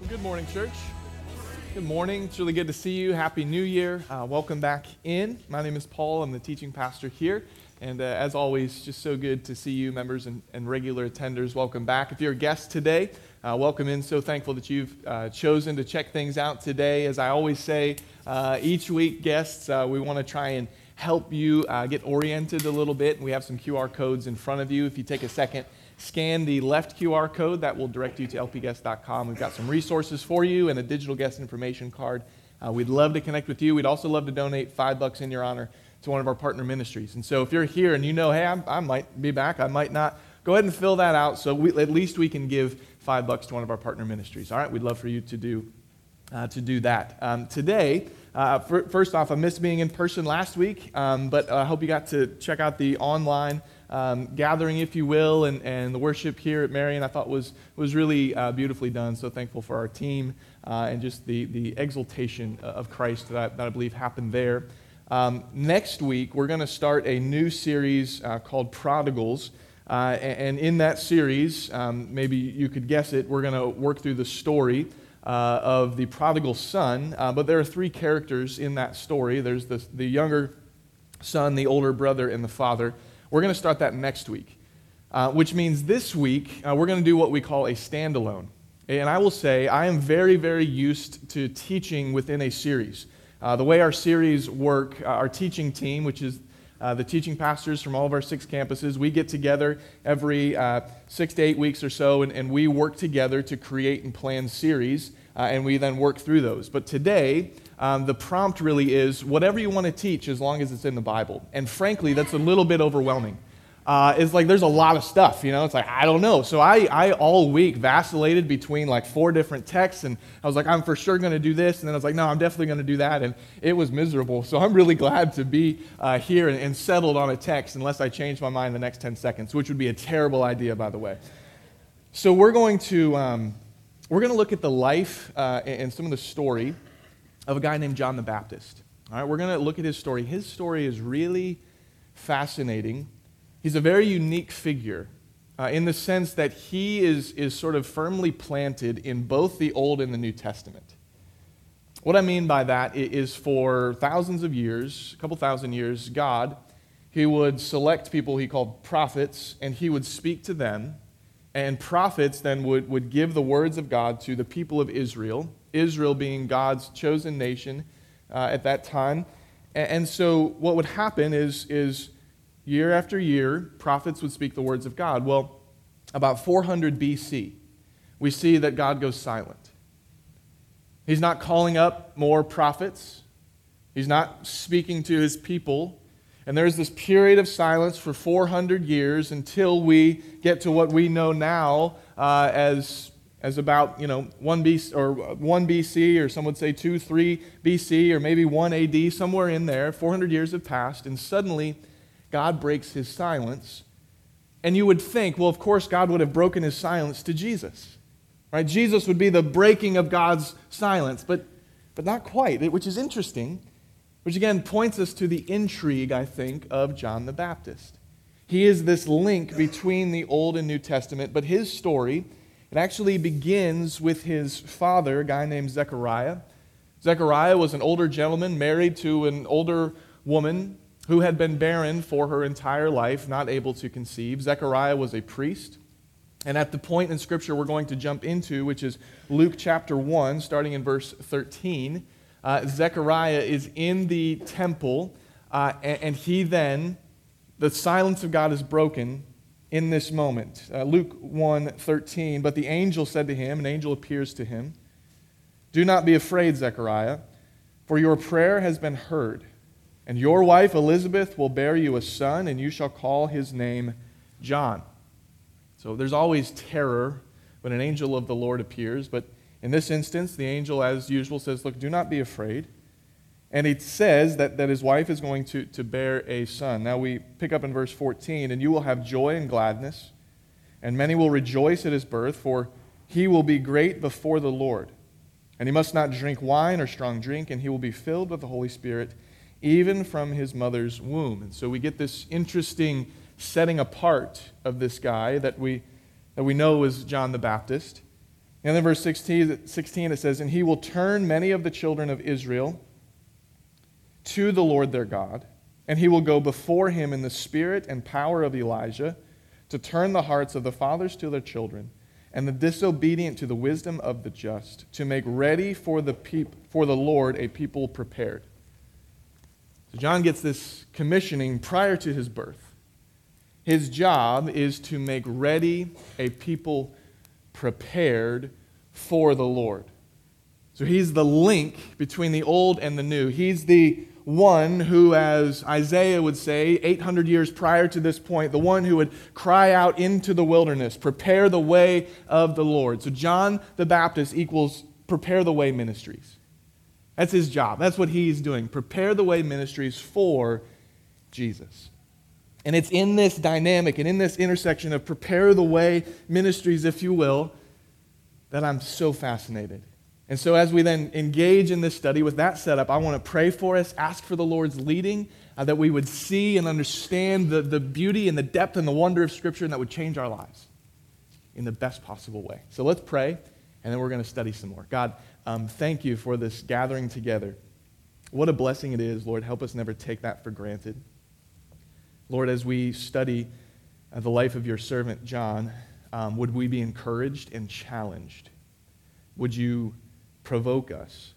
Well, good morning, church. Good morning. It's really good to see you. Happy New Year. Welcome back in. My name is Paul. I'm the teaching pastor here. And as always, just so good to see you, members and regular attenders. Welcome back. If you're a guest today, welcome in. So thankful that you've chosen to check things out today. As I always say, each week, guests, we want to try and help you get oriented a little bit. And we have some QR codes in front of you. If you take a second, scan the left QR code. That will direct you to lpguest.com. We've got some resources for you and a digital guest information card. We'd love to connect with you. We'd also love to donate $5 in your honor to one of our partner ministries. And so if you're here and you know, hey, I might be back, I might not, go ahead and fill that out so at least we can give $5 to one of our partner ministries. All right, we'd love for you to do that. Today, first off, I missed being in person last week, but I hope you got to check out the online gathering, if you will, and the worship here at Marion. I thought was really beautifully done. So thankful for our team and just the exaltation of Christ that I believe happened there. Next week, we're going to start a new series called Prodigals. And in that series, maybe you could guess it, we're going to work through the story of the prodigal son. But there are three characters in that story. There's the younger son, the older brother, and the father. We're going to start that next week, which means this week we're going to do what we call a standalone. And I will say I am very, very used to teaching within a series. The way our series work, our teaching team, which is the teaching pastors from all of our 6 campuses, we get together every 6 to 8 weeks or so, and we work together to create and plan series, and we then work through those. But today, the prompt really is whatever you want to teach as long as it's in the Bible. And frankly, that's a little bit overwhelming. It's like there's a lot of stuff, It's like, I don't know. So I all week vacillated between like 4 different texts, and I was like, I'm for sure going to do this, and then I was like, no, I'm definitely going to do that, and it was miserable. So I'm really glad to be here and settled on a text unless I change my mind in the next 10 seconds, which would be a terrible idea, by the way. So we're going to look at the life and some of the story of a guy named John the Baptist. All right, we're going to look at his story. His story is really fascinating. He's a very unique figure in the sense that he is sort of firmly planted in both the Old and the New Testament. What I mean by that is for thousands of years, a couple thousand years, God, he would select people he called prophets, and he would speak to them, and prophets then would give the words of God to the people of Israel, Israel being God's chosen nation at that time. And so what would happen is year after year, prophets would speak the words of God. Well, about 400 BC, we see that God goes silent. He's not calling up more prophets. He's not speaking to his people. And there's this period of silence for 400 years until we get to what we know now as about 1 BC, or some would say 3 BC, or maybe 1 AD, somewhere in there. 400 years have passed, and suddenly God breaks his silence. And you would think, well, of course, God would have broken his silence to Jesus. Right? Jesus would be the breaking of God's silence, but not quite, which is interesting, which again points us to the intrigue, I think, of John the Baptist. He is this link between the Old and New Testament, but his story, it actually begins with his father, a guy named Zechariah. Zechariah was an older gentleman married to an older woman who had been barren for her entire life, not able to conceive. Zechariah was a priest. And at the point in Scripture we're going to jump into, which is Luke chapter 1, starting in verse 13, Zechariah is in the temple, and he then, the silence of God is broken in this moment. Luke 1:13, but the angel said to him, an angel appears to him, "Do not be afraid, Zechariah, for your prayer has been heard. And your wife Elizabeth will bear you a son, and you shall call his name John." So there's always terror when an angel of the Lord appears, but in this instance, the angel, as usual, says, look, do not be afraid. And it says that his wife is going to bear a son. Now we pick up in verse 14, "And you will have joy and gladness, and many will rejoice at his birth, for he will be great before the Lord. And he must not drink wine or strong drink, and he will be filled with the Holy Spirit, even from his mother's womb." And so we get this interesting setting apart of this guy that we know is John the Baptist. And then verse 16 it says, "And he will turn many of the children of Israel to the Lord their God, and he will go before him in the spirit and power of Elijah to turn the hearts of the fathers to their children and the disobedient to the wisdom of the just, to make ready for the Lord a people prepared." So John gets this commissioning prior to his birth. His job is to make ready a people prepared for the Lord. So he's the link between the old and the new. He's the one who, as Isaiah would say, 800 years prior to this point, the one who would cry out into the wilderness, prepare the way of the Lord. So John the Baptist equals prepare the way ministries. That's his job. That's what he's doing. Prepare the way ministries for Jesus. And it's in this dynamic and in this intersection of prepare the way ministries, if you will, that I'm so fascinated. And so as we then engage in this study with that setup, I want to pray for us, ask for the Lord's leading, that we would see and understand the beauty and the depth and the wonder of Scripture, and that would change our lives in the best possible way. So let's pray, and then we're going to study some more. God, thank you for this gathering together. What a blessing it is, Lord. Help us never take that for granted. Lord, as we study the life of your servant John, would we be encouraged and challenged? Would you provoke us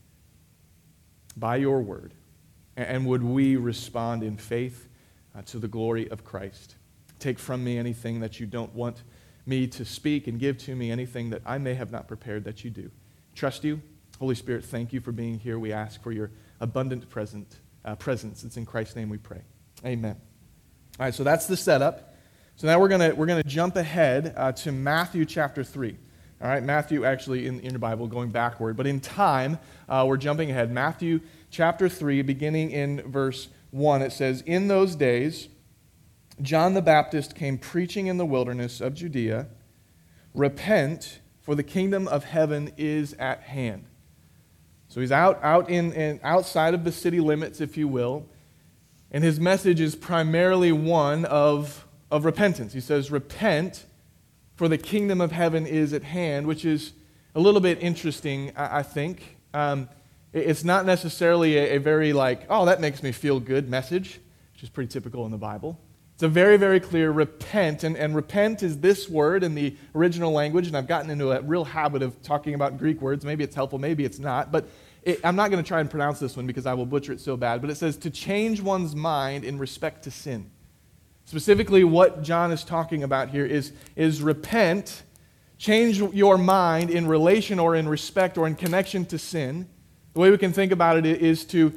by your word? And would we respond in faith to the glory of Christ? Take from me anything that you don't want me to speak, and give to me anything that I may have not prepared that you do. Trust you. Holy Spirit, thank you for being here. We ask for your abundant presence. It's in Christ's name we pray. Amen. All right, so that's the setup. So now we're gonna jump ahead to Matthew chapter 3. All right, Matthew actually in your Bible going backward, but in time we're jumping ahead. Matthew chapter 3, beginning in verse 1, it says, "In those days John the Baptist came preaching in the wilderness of Judea, 'Repent, for the kingdom of heaven is at hand.'" So he's out in outside of the city limits, if you will, and his message is primarily one of repentance. He says, "Repent, for the kingdom of heaven is at hand," which is a little bit interesting, I think. It's not necessarily a very oh, that makes me feel good message, which is pretty typical in the Bible. It's a very, very clear repent, and repent is this word in the original language, and I've gotten into a real habit of talking about Greek words. Maybe it's helpful, maybe it's not, but I'm not going to try and pronounce this one because I will butcher it so bad, but it says to change one's mind in respect to sin. Specifically, what John is talking about here is repent, change your mind in relation or in respect or in connection to sin. The way we can think about it is to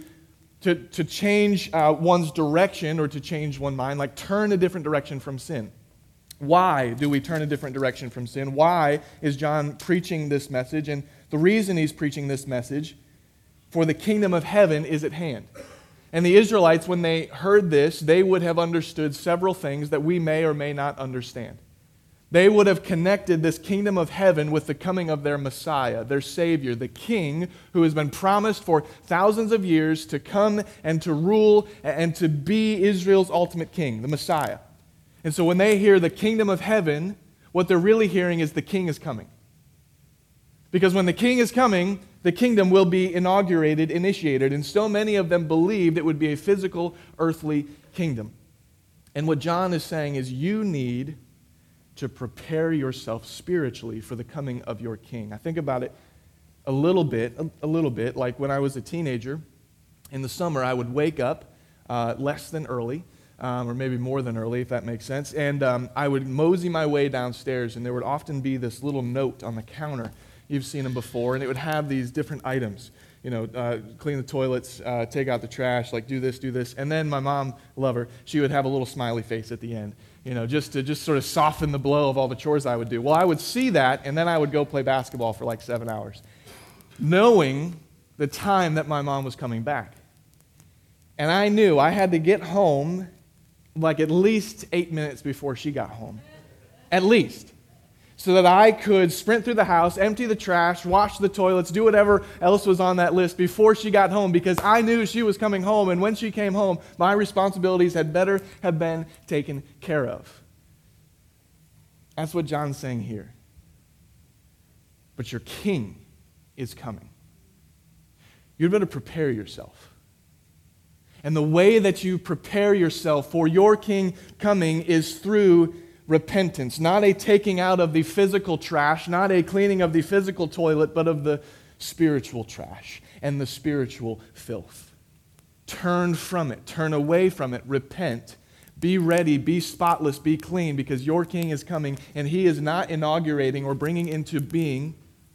change one's direction or to change one's mind, like turn a different direction from sin. Why do we turn a different direction from sin? Why is John preaching this message? And the reason he's preaching this message, for the kingdom of heaven is at hand. And the Israelites, when they heard this, they would have understood several things that we may or may not understand. They would have connected this kingdom of heaven with the coming of their Messiah, their Savior, the King who has been promised for thousands of years to come and to rule and to be Israel's ultimate king, the Messiah. And so when they hear the kingdom of heaven, what they're really hearing is the King is coming. Because when the King is coming, the kingdom will be initiated, and so many of them believed it would be a physical, earthly kingdom. And what John is saying is you need to prepare yourself spiritually for the coming of your King. I think about it a little bit, like when I was a teenager. In the summer, I would wake up less than early, or maybe more than early, if that makes sense, and I would mosey my way downstairs, and there would often be this little note on the counter. You've seen them before, and it would have these different items. Clean the toilets, take out the trash, do this. And then my mom, love her, she would have a little smiley face at the end, just to sort of soften the blow of all the chores I would do. Well, I would see that, and then I would go play basketball for 7 hours, knowing the time that my mom was coming back. And I knew I had to get home at least 8 minutes before she got home. At least. So that I could sprint through the house, empty the trash, wash the toilets, do whatever else was on that list before she got home, because I knew she was coming home, and when she came home, my responsibilities had better have been taken care of. That's what John's saying here. but your king is coming. You'd better prepare yourself. And the way that you prepare yourself for your king coming is through repentance, not a taking out of the physical trash, not a cleaning of the physical toilet, but of the spiritual trash and the spiritual filth. Turn from it, turn away from it, repent, be ready, be spotless, be clean, because your king is coming, and he is not inaugurating or bringing into being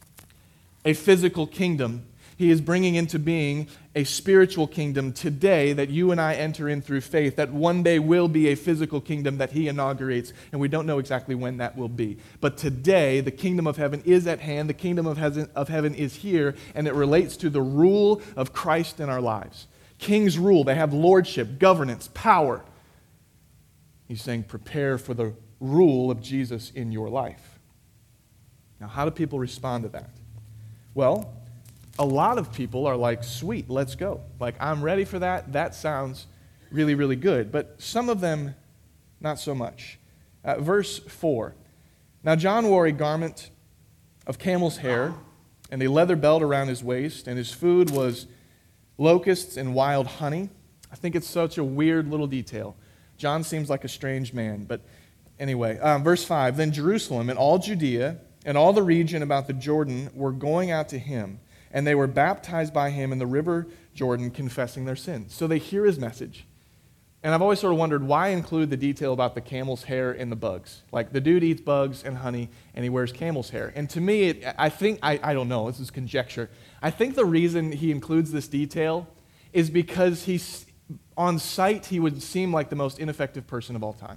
a physical kingdom. He is bringing into being a spiritual kingdom today that you and I enter in through faith, that one day will be a physical kingdom that he inaugurates, and we don't know exactly when that will be. But today, the kingdom of heaven is at hand, the kingdom of heaven is here, and it relates to the rule of Christ in our lives. Kings rule, they have lordship, governance, power. He's saying, prepare for the rule of Jesus in your life. Now, how do people respond to that? Well, a lot of people are like, sweet, let's go. Like, I'm ready for that. That sounds really, really good. But some of them, not so much. Verse 4. Now John wore a garment of camel's hair and a leather belt around his waist, and his food was locusts and wild honey. I think it's such a weird little detail. John seems like a strange man. But anyway, verse 5. Then Jerusalem and all Judea and all the region about the Jordan were going out to him, and they were baptized by him in the river Jordan, confessing their sins. So they hear his message. And I've always sort of wondered, why include the detail about the camel's hair and the bugs? Like, the dude eats bugs and honey, and he wears camel's hair. And to me, I think, I don't know, this is conjecture. I think the reason he includes this detail is because on sight, he would seem like the most ineffective person of all time.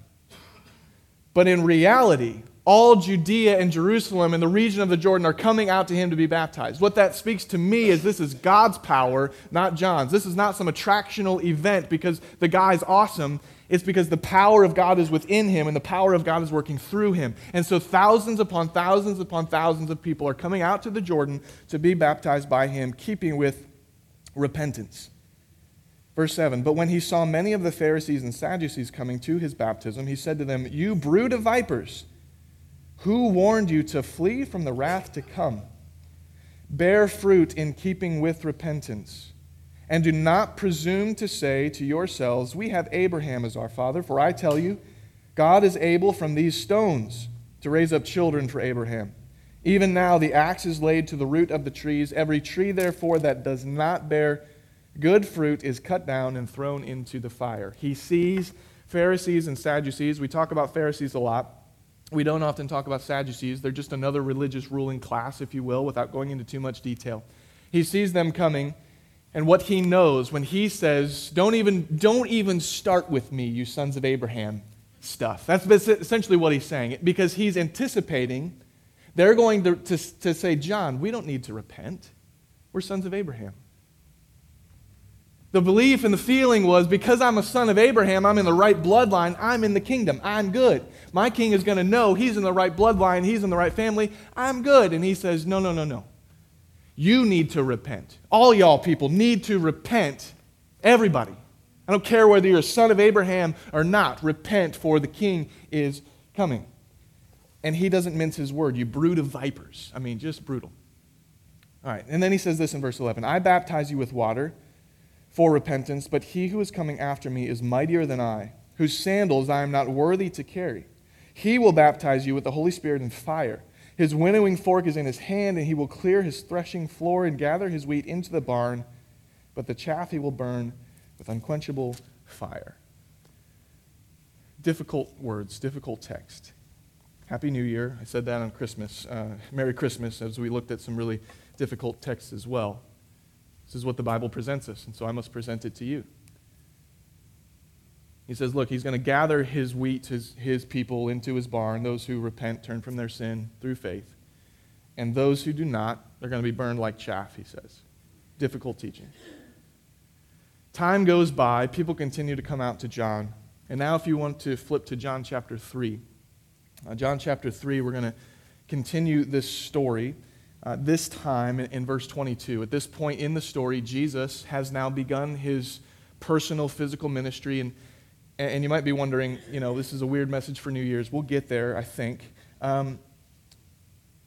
But in reality, all Judea and Jerusalem and the region of the Jordan are coming out to him to be baptized. What that speaks to me is this is God's power, not John's. This is not some attractional event because the guy's awesome. It's because the power of God is within him and the power of God is working through him. And so thousands upon thousands upon thousands of people are coming out to the Jordan to be baptized by him, keeping with repentance. Verse 7, but when he saw many of the Pharisees and Sadducees coming to his baptism, he said to them, you brood of vipers, who warned you to flee from the wrath to come? Bear fruit in keeping with repentance, and do not presume to say to yourselves, we have Abraham as our father, for I tell you, God is able from these stones to raise up children for Abraham. Even now the axe is laid to the root of the trees. Every tree, therefore, that does not bear good fruit is cut down and thrown into the fire. He sees Pharisees and Sadducees. We talk about Pharisees a lot. We don't often talk about Sadducees. They're just another religious ruling class, if you will, without going into too much detail. He sees them coming, and what he knows when he says, don't even start with me, you sons of Abraham stuff. That's essentially what he's saying, because he's anticipating they're going to say, John, we don't need to repent. We're sons of Abraham. The belief and the feeling was, because I'm a son of Abraham, I'm in the right bloodline, I'm in the kingdom, I'm good. My king is going to know he's in the right bloodline, he's in the right family, I'm good. And he says, no. You need to repent. All y'all people need to repent. Everybody. I don't care whether you're a son of Abraham or not. Repent, for the king is coming. And he doesn't mince his word. You brood of vipers. I mean, just brutal. All right, and then he says this in verse 11. I baptize you with water for repentance, but he who is coming after me is mightier than I, whose sandals I am not worthy to carry. He will baptize you with the Holy Spirit and fire. His winnowing fork is in his hand, and he will clear his threshing floor and gather his wheat into the barn, but the chaff he will burn with unquenchable fire. Difficult words, difficult text. Happy New Year. I said that on Christmas. Merry Christmas, as we looked at some really difficult texts as well. This is what the Bible presents us, and so I must present it to you. He says, look, he's going to gather his wheat, his people into his barn, those who repent, turn from their sin through faith. And those who do not, they're going to be burned like chaff, he says. Difficult teaching. Time goes by, people continue to come out to John. And now if you want to flip to John chapter 3. John chapter 3, we're going to continue this story. This time in verse 22. At this point in the story, Jesus has now begun his personal physical ministry. And you might be wondering, this is a weird message for New Year's. We'll get there, I think.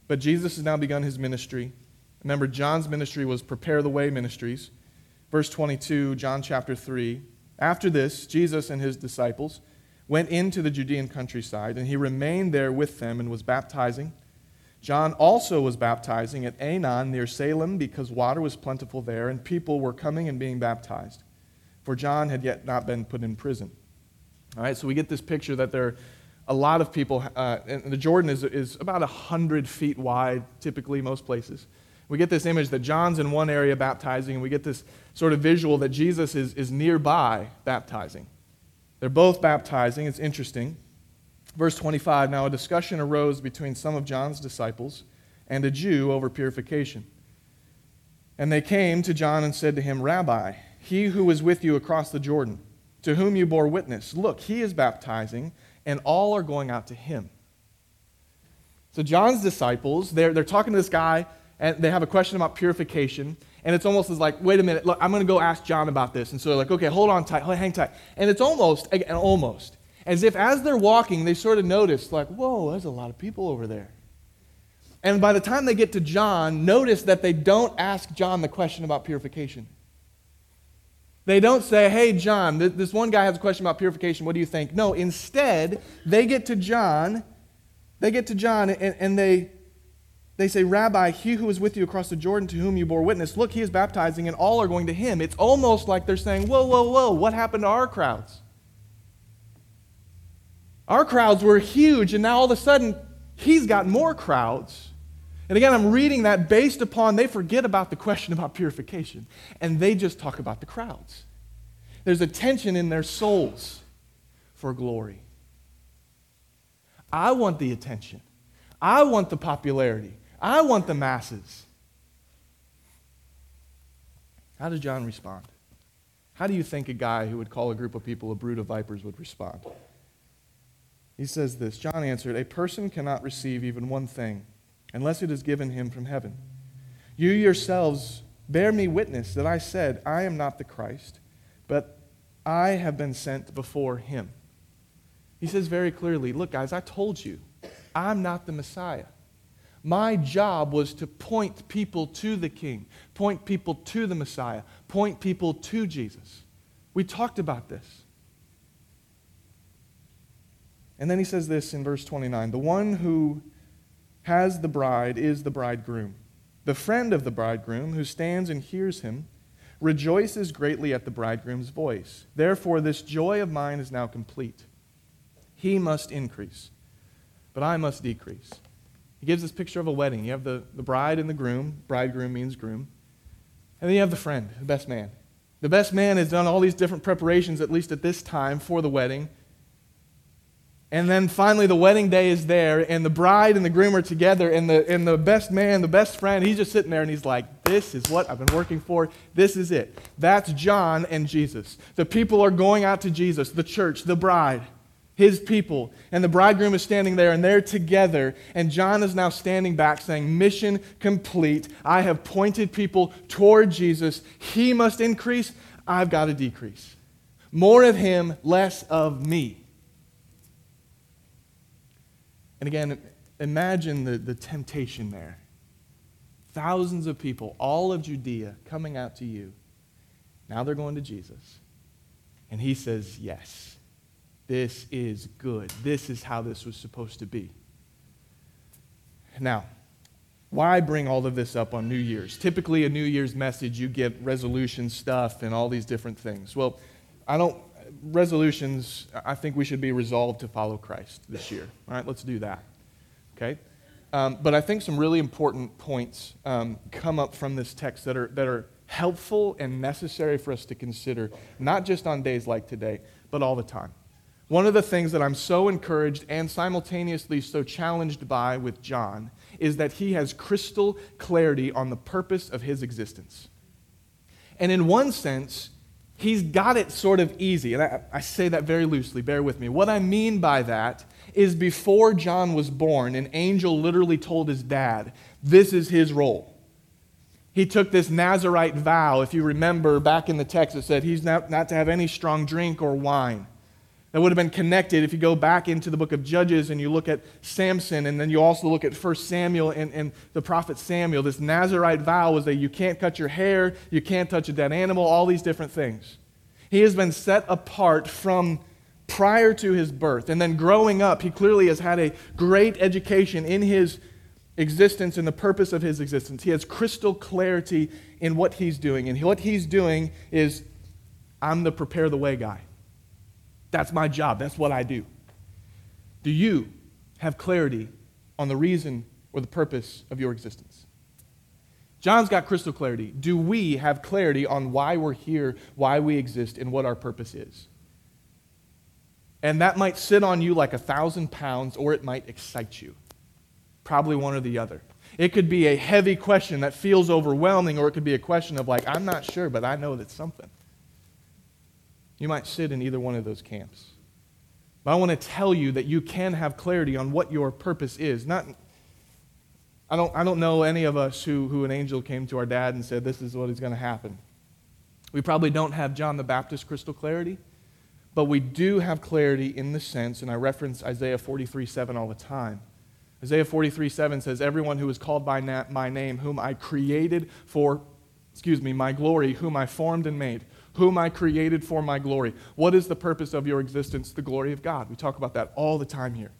But Jesus has now begun his ministry. Remember, John's ministry was Prepare the Way Ministries. Verse 22, John chapter 3. After this, Jesus and his disciples went into the Judean countryside, and he remained there with them and was baptizing. John also was baptizing at Aenon near Salem because water was plentiful there, and people were coming and being baptized. For John had yet not been put in prison. All right, so we get this picture that there are a lot of people, and the Jordan is about 100 feet wide, typically, most places. We get this image that John's in one area baptizing, and we get this sort of visual that Jesus is nearby baptizing. They're both baptizing. It's interesting. Verse 25, now a discussion arose between some of John's disciples and a Jew over purification. And they came to John and said to him, Rabbi, he who was with you across the Jordan, to whom you bore witness, look, he is baptizing, and all are going out to him. So John's disciples, they're talking to this guy, and they have a question about purification, and it's almost as like, wait a minute, look, I'm going to go ask John about this. And so they're like, okay, hold on tight, hang tight. And it's almost, as if as they're walking, they sort of notice, like, whoa, there's a lot of people over there. And by the time they get to John, notice that they don't ask John the question about purification. They don't say, hey, John, this one guy has a question about purification. What do you think? No, instead, they get to John, and they say, Rabbi, he who was with you across the Jordan to whom you bore witness, look, he is baptizing, and all are going to him. It's almost like they're saying, whoa, what happened to our crowds? Our crowds were huge, and now all of a sudden, he's got more crowds. And again, I'm reading that based upon, they forget about the question about purification, and they just talk about the crowds. There's a tension in their souls for glory. I want the attention. I want the popularity. I want the masses. How did John respond? How do you think a guy who would call a group of people a brood of vipers would respond? He says this, John answered, a person cannot receive even one thing unless it is given him from heaven. You yourselves bear me witness that I said, I am not the Christ, but I have been sent before him. He says very clearly, look guys, I told you, I'm not the Messiah. My job was to point people to the King, point people to the Messiah, point people to Jesus. We talked about this. And then he says this in verse 29, the one who has the bride is the bridegroom. The friend of the bridegroom who stands and hears him rejoices greatly at the bridegroom's voice. Therefore, this joy of mine is now complete. He must increase, but I must decrease. He gives this picture of a wedding. You have the bride and the groom. Bridegroom means groom. And then you have the friend, the best man. The best man has done all these different preparations, at least at this time, for the wedding. And then finally the wedding day is there, and the bride and the groom are together, and the best man, the best friend, he's just sitting there and he's like, this is what I've been working for. This is it. That's John and Jesus. The people are going out to Jesus, the church, the bride, his people. And the bridegroom is standing there, and they're together. And John is now standing back saying, mission complete. I have pointed people toward Jesus. He must increase. I've got to decrease. More of him, less of me. And again, imagine the temptation there. Thousands of people, all of Judea, coming out to you. Now they're going to Jesus. And he says, yes, this is good. This is how this was supposed to be. Now, why bring all of this up on New Year's? Typically, a New Year's message, you get resolution stuff and all these different things. Well, resolutions, I think we should be resolved to follow Christ this year. All right, let's do that. Okay? But I think some really important points come up from this text that are helpful and necessary for us to consider, not just on days like today, but all the time. One of the things that I'm so encouraged and simultaneously so challenged by with John is that he has crystal clarity on the purpose of his existence. And in one sense, he's got it sort of easy, and I say that very loosely, bear with me. What I mean by that is before John was born, an angel literally told his dad, this is his role. He took this Nazirite vow. If you remember back in the text, it said he's not to have any strong drink or wine. that would have been connected if you go back into the book of Judges and you look at Samson, and then you also look at 1 Samuel and the prophet Samuel. This Nazirite vow was that you can't cut your hair, you can't touch a dead animal, all these different things. He has been set apart from prior to his birth. And then growing up, he clearly has had a great education in his existence and the purpose of his existence. He has crystal clarity in what he's doing. And what he's doing is, I'm the prepare the way guy. That's my job. That's what I do. Do you have clarity on the reason or the purpose of your existence? John's got crystal clarity. Do we have clarity on why we're here, why we exist, and what our purpose is? And that might sit on you like 1,000 pounds, or it might excite you. Probably one or the other. It could be a heavy question that feels overwhelming, or it could be a question of like, I'm not sure, but I know that's something. You might sit in either one of those camps. But I want to tell you that you can have clarity on what your purpose is. I don't know any of us who an angel came to our dad and said, this is what is going to happen. We probably don't have John the Baptist crystal clarity, but we do have clarity in the sense, and I reference Isaiah 43:7 all the time. Isaiah 43:7 says, everyone who is called by my name, whom I created for, my glory, whom I formed and made, whom I created for my glory. What is the purpose of your existence? The glory of God. We talk about that all the time here.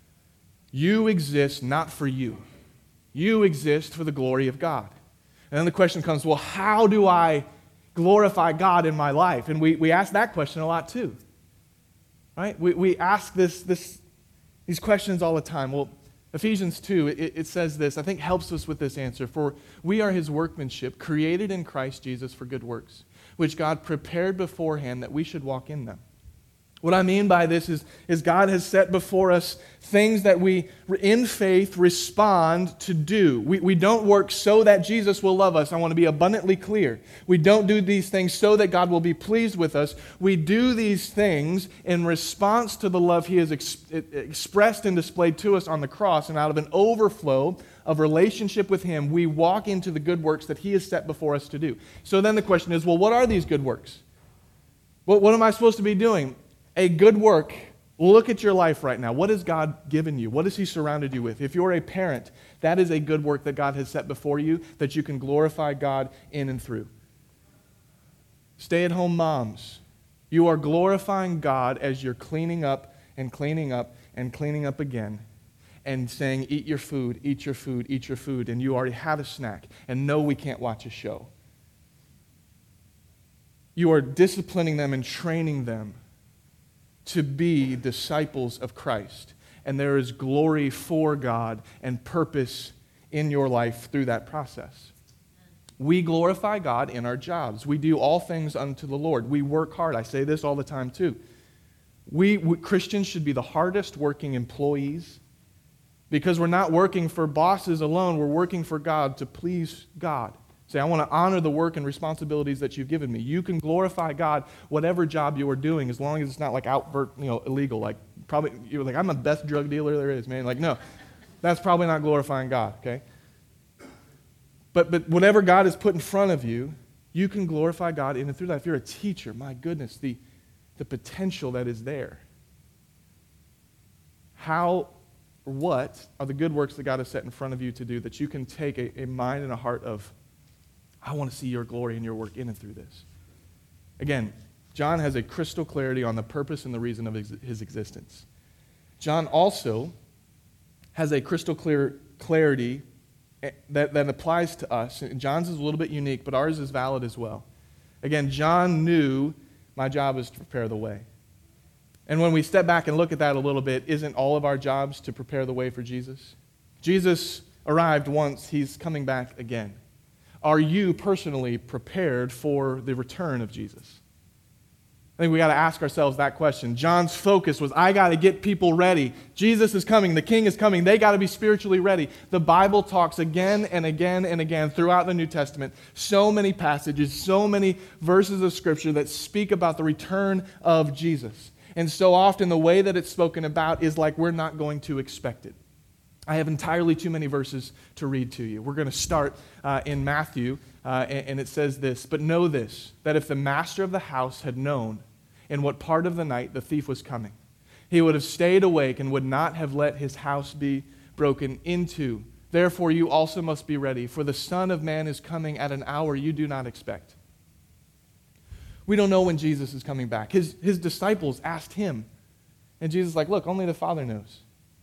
You exist not for you. You exist for the glory of God. And then the question comes, well, how do I glorify God in my life? And we ask that question a lot too. Right? We ask these questions all the time. Well, Ephesians 2, it says this, I think helps us with this answer. For we are his workmanship, created in Christ Jesus for good works, which God prepared beforehand that we should walk in them. What I mean by this is God has set before us things that we, in faith, respond to do. We don't work so that Jesus will love us. I want to be abundantly clear. We don't do these things so that God will be pleased with us. We do these things in response to the love he has expressed and displayed to us on the cross, and out of an overflow of relationship with him, we walk into the good works that he has set before us to do. So then the question is, well, what are these good works? What am I supposed to be doing? A good work. Look at your life right now. What has God given you? What has he surrounded you with? If you're a parent, that is a good work that God has set before you that you can glorify God in and through. Stay-at-home moms, you are glorifying God as you're cleaning up and cleaning up and cleaning up again and saying, eat your food, eat your food, eat your food, and you already have a snack, and no, we can't watch a show. You are disciplining them and training them to be disciples of Christ. And there is glory for God and purpose in your life through that process. We glorify God in our jobs. We do all things unto the Lord. We work hard. I say this all the time too. We Christians should be the hardest working employees because we're not working for bosses alone. We're working for God to please God. Say, I want to honor the work and responsibilities that you've given me. You can glorify God whatever job you are doing as long as it's not like outright, illegal. Like probably you're like, I'm the best drug dealer there is, man. Like, no, that's probably not glorifying God, okay? But whatever God has put in front of you, you can glorify God in and through that. If you're a teacher, my goodness, the potential that is there. What are the good works that God has set in front of you to do that you can take a mind and a heart of, I want to see your glory and your work in and through this. Again, John has a crystal clarity on the purpose and the reason of his existence. John also has a crystal clear clarity that applies to us. John's is a little bit unique, but ours is valid as well. Again, John knew my job is to prepare the way. And when we step back and look at that a little bit, isn't all of our jobs to prepare the way for Jesus? Jesus arrived once, he's coming back again. Are you personally prepared for the return of Jesus? I think we got to ask ourselves that question. John's focus was, I got to get people ready. Jesus is coming. The King is coming. They got to be spiritually ready. The Bible talks again and again and again throughout the New Testament. So many passages, so many verses of Scripture that speak about the return of Jesus. And so often the way that it's spoken about is like we're not going to expect it. I have entirely too many verses to read to you. We're going to start in Matthew, and it says this, but know this, that if the master of the house had known in what part of the night the thief was coming. He would have stayed awake and would not have let his house be broken into. Therefore, you also must be ready, for the Son of Man is coming at an hour you do not expect. We don't know when Jesus is coming back. His disciples asked him, and Jesus is like, look, only the Father knows.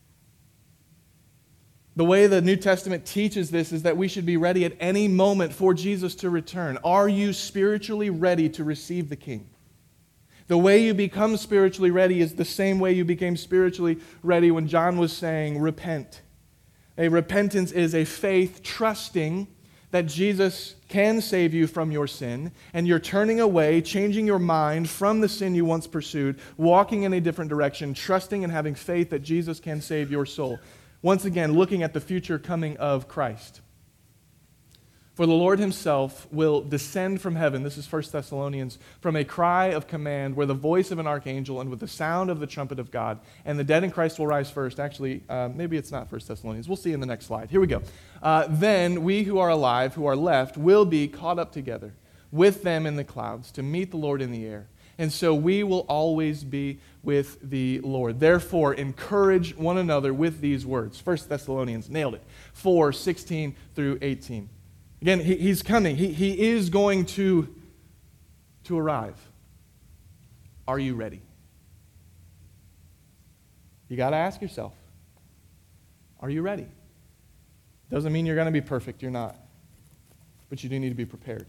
The way the New Testament teaches this is that we should be ready at any moment for Jesus to return. Are you spiritually ready to receive the King? The way you become spiritually ready is the same way you became spiritually ready when John was saying, repent. A repentance is a faith trusting that Jesus can save you from your sin, and you're turning away, changing your mind from the sin you once pursued, walking in a different direction, trusting and having faith that Jesus can save your soul. Once again, looking at the future coming of Christ. For the Lord himself will descend from heaven, this is 1 Thessalonians, from a cry of command, where the voice of an archangel and with the sound of the trumpet of God, and the dead in Christ will rise first. Actually, maybe it's not 1 Thessalonians. We'll see in the next slide. Here we go. Then we who are alive, who are left, will be caught up together with them in the clouds to meet the Lord in the air. And so we will always be with the Lord. Therefore, encourage one another with these words. 1 Thessalonians, nailed it. 4:16 through 18. Again, he's coming. He is going to arrive. Are you ready? You got to ask yourself, are you ready? Doesn't mean you're going to be perfect. You're not. But you do need to be prepared.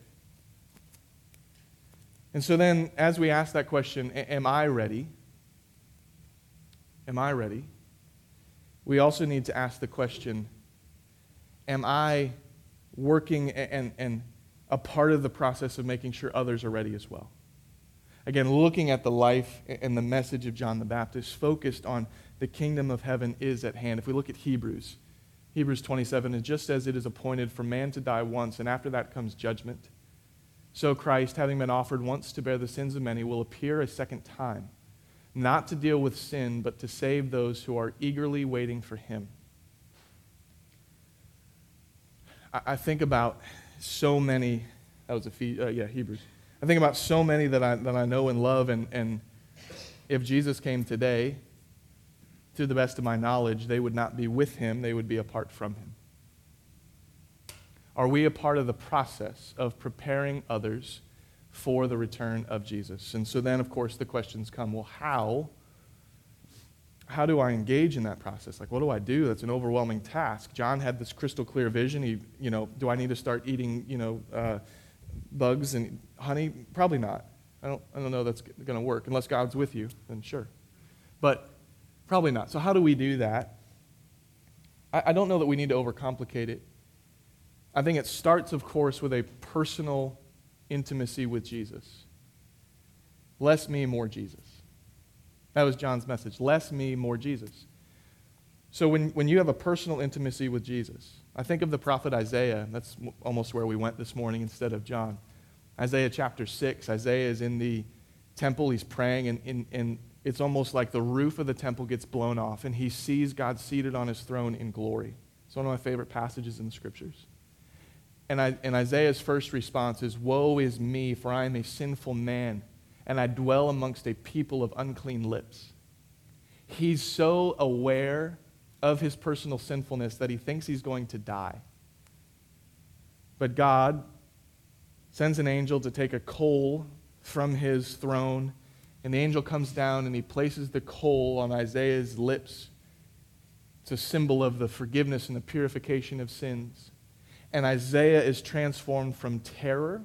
And so then, as we ask that question, am I ready? Am I ready? We also need to ask the question, am I working and a part of the process of making sure others are ready as well? Again, looking at the life and the message of John the Baptist, focused on the kingdom of heaven is at hand. If we look at Hebrews 27, and just as it is appointed for man to die once, and after that comes judgment, so Christ, having been offered once to bear the sins of many, will appear a second time, not to deal with sin, but to save those who are eagerly waiting for him. I think about so many, that was Hebrews. I think about so many that I know and love, and if Jesus came today, to the best of my knowledge, they would not be with him, they would be apart from him. Are we a part of the process of preparing others for the return of Jesus? And so then, of course, the questions come, well, how do I engage in that process? Like, what do I do? That's an overwhelming task. John had this crystal clear vision. Do I need to start eating, bugs and honey? Probably not. I don't know that's going to work. Unless God's with you, then sure. But probably not. So how do we do that? I don't know that we need to overcomplicate it. I think it starts, of course, with a personal intimacy with Jesus. Less me, more Jesus. That was John's message. Less me, more Jesus. So when you have a personal intimacy with Jesus, I think of the prophet Isaiah. That's almost where we went this morning instead of John. Isaiah chapter 6. Isaiah is in the temple. He's praying, and it's almost like the roof of the temple gets blown off, and he sees God seated on his throne in glory. It's one of my favorite passages in the Scriptures. And Isaiah's first response is, "Woe is me, for I am a sinful man, and I dwell amongst a people of unclean lips." He's so aware of his personal sinfulness that he thinks he's going to die. But God sends an angel to take a coal from his throne, and the angel comes down and he places the coal on Isaiah's lips. It's a symbol of the forgiveness and the purification of sins. And Isaiah is transformed from terror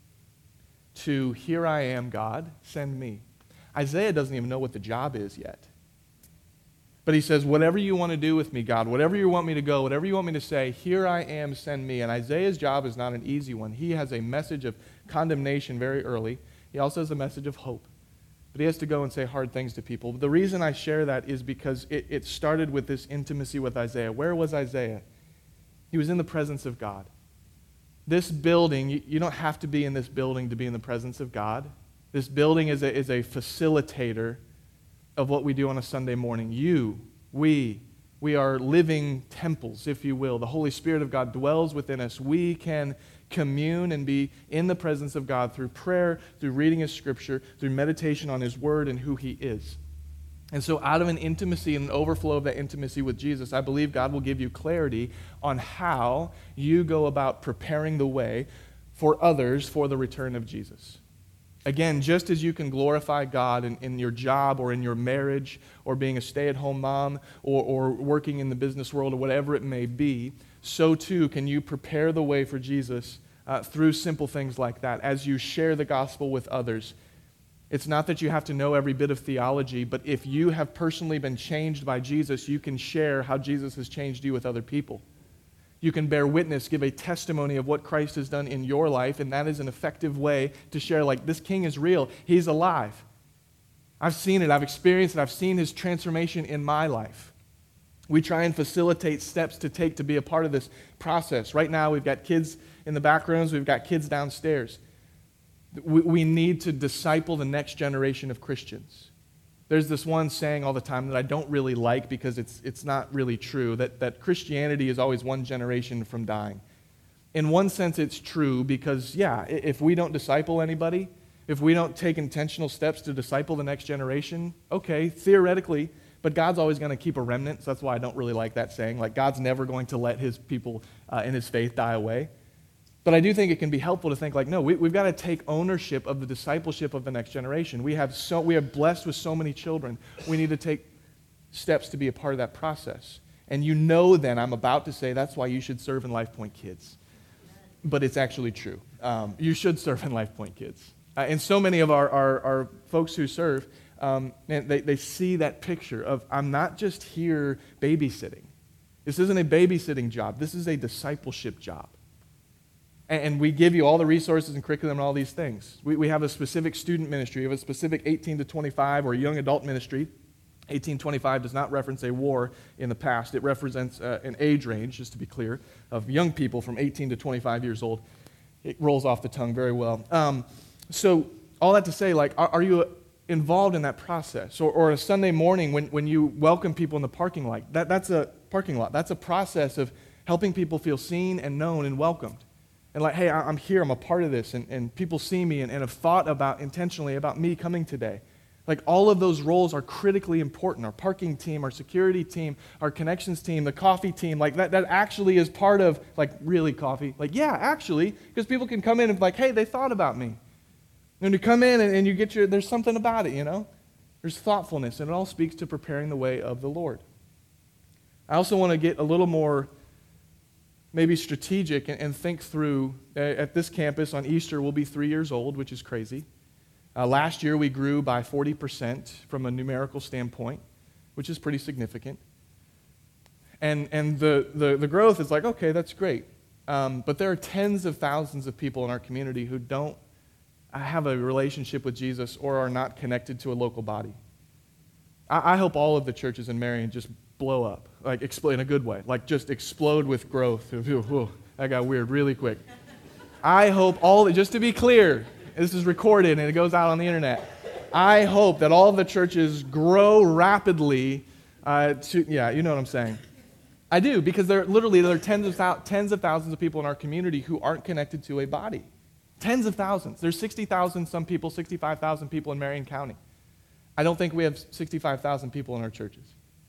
to, "Here I am, God, send me." Isaiah doesn't even know what the job is yet. But he says, "Whatever you want to do with me, God, whatever you want me to go, whatever you want me to say, here I am, send me." And Isaiah's job is not an easy one. He has a message of condemnation very early. He also has a message of hope. But he has to go and say hard things to people. The reason I share that is because it started with this intimacy with Isaiah. Where was Isaiah? He was in the presence of God. This building, you don't have to be in this building to be in the presence of God. This building is a facilitator of what we do on a Sunday morning. We We are living temples, if you will. The Holy Spirit of God dwells within us. We can commune and be in the presence of God through prayer, through reading His Scripture, through meditation on His Word and who He is. And so out of an intimacy and an overflow of that intimacy with Jesus, I believe God will give you clarity on how you go about preparing the way for others for the return of Jesus. Again, just as you can glorify God in your job or in your marriage or being a stay-at-home mom or working in the business world or whatever it may be, so too can you prepare the way for Jesus through simple things like that as you share the gospel with others. It's not that you have to know every bit of theology, but if you have personally been changed by Jesus, you can share how Jesus has changed you with other people. You can bear witness, give a testimony of what Christ has done in your life, and that is an effective way to share, like, this King is real. He's alive. I've seen it. I've experienced it. I've seen His transformation in my life. We try and facilitate steps to take to be a part of this process. Right now, we've got kids in the back rooms. We've got kids downstairs. We need to disciple the next generation of Christians. There's this one saying all the time that I don't really like because it's not really true, that Christianity is always one generation from dying. In one sense, it's true because, yeah, if we don't disciple anybody, if we don't take intentional steps to disciple the next generation, okay, theoretically, but God's always going to keep a remnant, so that's why I don't really like that saying. Like, God's never going to let His people in His faith die away. But I do think it can be helpful to think like, no, we've got to take ownership of the discipleship of the next generation. We are blessed with so many children. We need to take steps to be a part of that process. And you know then, I'm about to say, that's why you should serve in LifePoint Kids. But it's actually true. You should serve in LifePoint Kids. And so many of our folks who serve, they see that picture of, I'm not just here babysitting. This isn't a babysitting job. This is a discipleship job. And we give you all the resources and curriculum and all these things. We have a specific student ministry. We have a specific 18 to 25 or young adult ministry. 1825 does not reference a war in the past. It represents an age range, just to be clear, of young people from 18 to 25 years old. It rolls off the tongue very well. So all that to say, like, are you involved in that process? Or a Sunday morning when you welcome people in the parking lot, that's a parking lot. That's a process of helping people feel seen and known and welcomed. And like, hey, I'm here, I'm a part of this, and people see me and have thought intentionally about me coming today. Like, all of those roles are critically important. Our parking team, our security team, our connections team, the coffee team, like that actually is part of, like, really coffee? Like, yeah, actually, because people can come in and be like, hey, they thought about me. And you come in and you get there's something about it, you know? There's thoughtfulness, and it all speaks to preparing the way of the Lord. I also want to get a little more maybe strategic and think through, at this campus on Easter, we'll be 3 years old, which is crazy. Last year, we grew by 40% from a numerical standpoint, which is pretty significant. And the growth is like, okay, that's great. But there are tens of thousands of people in our community who don't have a relationship with Jesus or are not connected to a local body. I hope all of the churches in Marion just blow up, like explode in a good way, like just explode with growth. Whoa, that got weird really quick. I hope just to be clear, this is recorded and it goes out on the internet. I hope that all of the churches grow rapidly yeah, you know what I'm saying. I do, because there are tens of thousands of people in our community who aren't connected to a body. Tens of thousands. There's 60,000 some people, 65,000 people in Marion County. I don't think we have 65,000 people in our churches.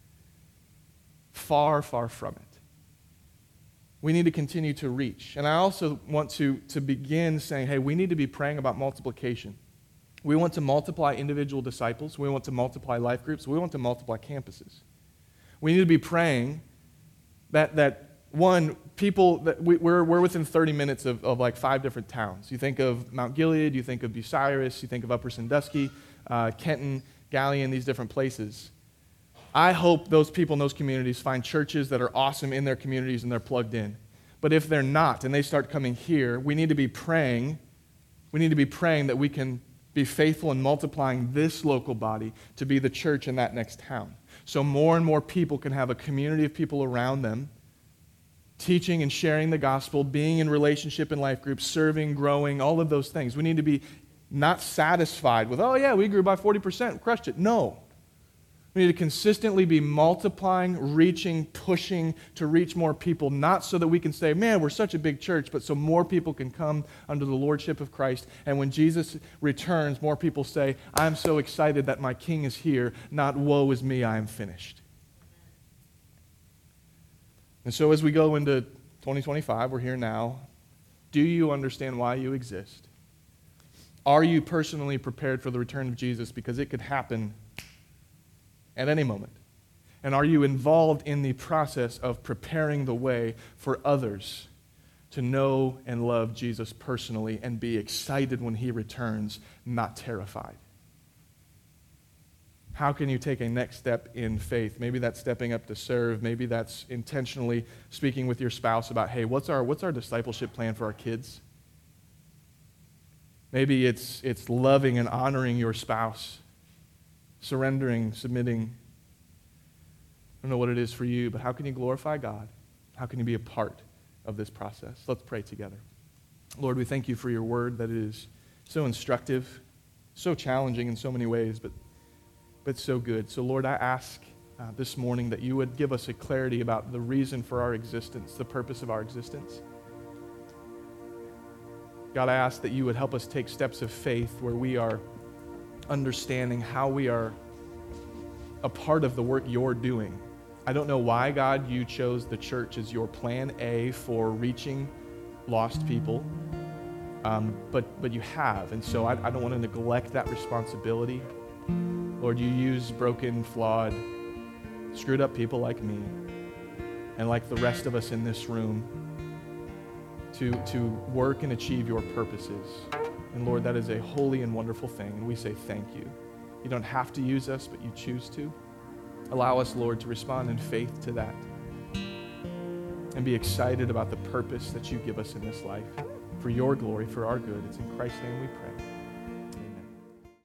Far, far from it. We need to continue to reach. And I also want to begin saying, hey, we need to be praying about multiplication. We want to multiply individual disciples. We want to multiply life groups. We want to multiply campuses. We need to be praying that one, people, that we're within 30 minutes of like 5 different towns. You think of Mount Gilead, you think of Bucyrus, you think of Upper Sandusky, Kenton, Galion, these different places. I hope those people in those communities find churches that are awesome in their communities and they're plugged in. But if they're not and they start coming here, we need to be praying that we can be faithful in multiplying this local body to be the church in that next town. So more and more people can have a community of people around them, teaching and sharing the gospel, being in relationship in life groups, serving, growing, all of those things. We need to be not satisfied with, oh yeah, we grew by 40%, crushed it. No. We need to consistently be multiplying, reaching, pushing to reach more people, not so that we can say, man, we're such a big church, but so more people can come under the lordship of Christ. And when Jesus returns, more people say, I'm so excited that my King is here, not woe is me, I am finished. And so as we go into 2025, we're here now, do you understand why you exist? Are you personally prepared for the return of Jesus? Because it could happen at any moment. And are you involved in the process of preparing the way for others to know and love Jesus personally and be excited when he returns, not terrified? How can you take a next step in faith? Maybe that's stepping up to serve. Maybe that's intentionally speaking with your spouse about, hey, what's our discipleship plan for our kids? Maybe it's loving and honoring your spouse, surrendering, submitting. I don't know what it is for you, but how can you glorify God? How can you be a part of this process? Let's pray together. Lord, we thank you for your word that is so instructive, so challenging in so many ways, but so good. So Lord, I ask this morning that you would give us a clarity about the reason for our existence, the purpose of our existence. God, I ask that you would help us take steps of faith where we are understanding how we are a part of the work you're doing. I don't know why, God, you chose the church as your plan A for reaching lost people, but you have, and so I don't want to neglect that responsibility. Lord, you use broken, flawed, screwed up people like me and like the rest of us in this room to work and achieve your purposes. And Lord, that is a holy and wonderful thing, and we say thank you. You don't have to use us, but you choose to. Allow us, Lord, to respond in faith to that and be excited about the purpose that you give us in this life for your glory, for our good. It's in Christ's name we pray.